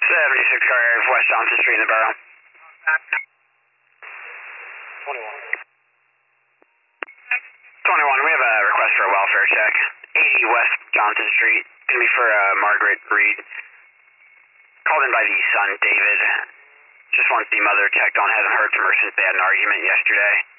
76 car area of West Johnson Street in the borough. 21, we have a request for a welfare check. 80 West Johnson Street. Gonna be for Margaret Reed. Called in by the son, David. Just wants the mother checked on. Hasn't heard from her since they had an argument yesterday.